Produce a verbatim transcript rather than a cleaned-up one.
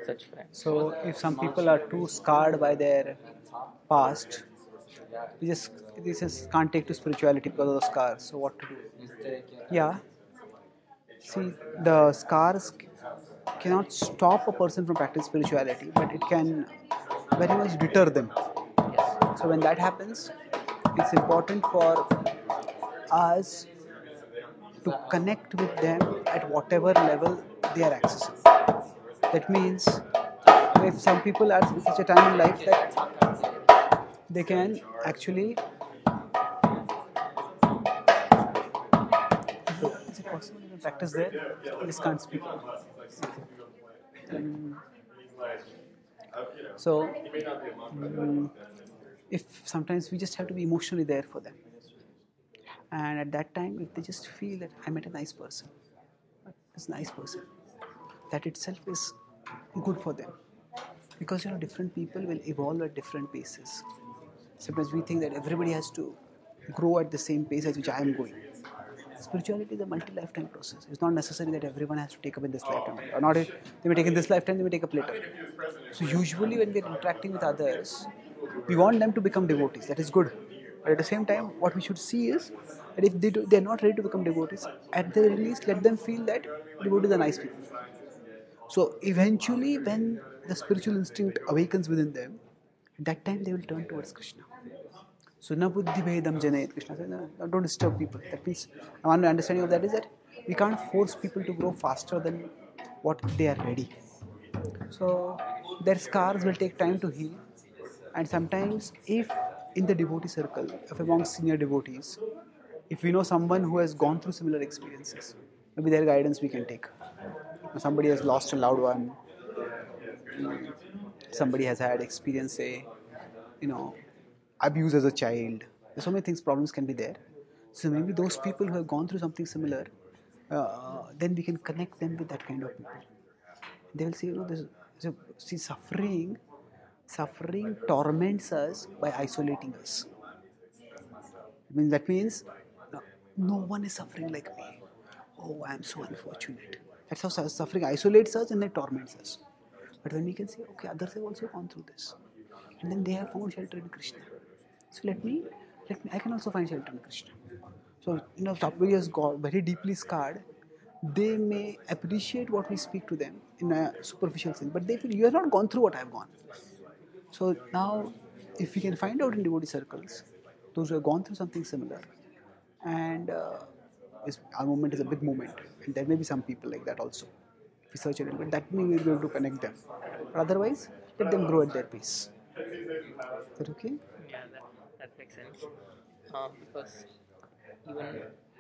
such friends? So if some people are too scarred by their past, they just they just can't take to spirituality because of the scars. So what to do? Yeah. See, the scars cannot stop a person from practicing spirituality, but it can very much deter them. Yes. So when that happens, it's important for us to connect with them at whatever level they are accessing. That means if some people are in such a time in life that they can actually. Is it possible you can practice there? I just can't speak. Mm. So, mm, if sometimes we just have to be emotionally there for them, and at that time, if they just feel that I met a nice person, this nice person, that itself is good for them, because you know different people will evolve at different paces. Sometimes we think that everybody has to grow at the same pace at which I am going. Spirituality is a multi-lifetime process. It's not necessary that everyone has to take up in this lifetime, or not. They may take in this lifetime, they may take up later. So usually, when we're interacting with others, we want them to become devotees. That is good. But at the same time, what we should see is that if they do, they're not ready to become devotees, at the very least, let them feel that devotees are nice people. So eventually, when the spiritual instinct awakens within them, at that time they will turn towards Krishna. So na buddhi bhedam janayat. Krishna says, no, don't disturb people. That means one understanding of that is that we can't force people to grow faster than what they are ready. So their scars will take time to heal. And sometimes if in the devotee circle, if among senior devotees, if we know someone who has gone through similar experiences, maybe their guidance we can take. Somebody has lost a loved one, somebody has had experience, say, you know, abuse as a child. There's so many things, problems can be there. So maybe those people who have gone through something similar, uh, then we can connect them with that kind of people. They will say, you know, this, so, see, suffering, suffering torments us by isolating us. I mean, that means no, no one is suffering like me. Oh, I am so unfortunate. That's how suffering isolates us and then torments us. But when we can say, okay, others have also gone through this, and then they have found shelter in Krishna. So let me, let me, I can also find shelter in Krishna. So you know, if somebody has got very deeply scarred, they may appreciate what we speak to them in a superficial sense, but they feel you have not gone through what I have gone. So now, if we can find out in devotee circles, those who have gone through something similar, and uh, this, our movement is a big movement, and there may be some people like that also. If we search a little bit, that may we will be able to connect them. But otherwise, let them grow at their pace. Is that okay? Yeah, that, that makes sense. Uh, because even